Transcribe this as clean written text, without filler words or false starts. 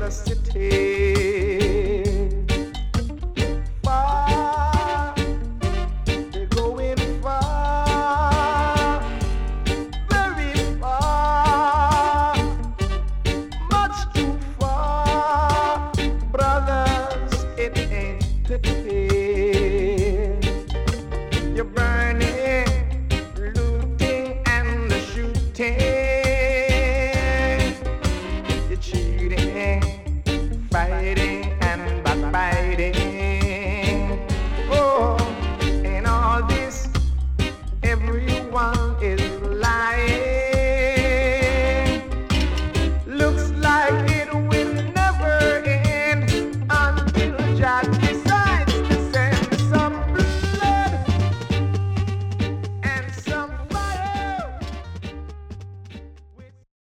the city. Far, they're going far, very far, much too far. Brothers, it ain't pity. You're burning, looting, and the shooting. You're cheating, fighting.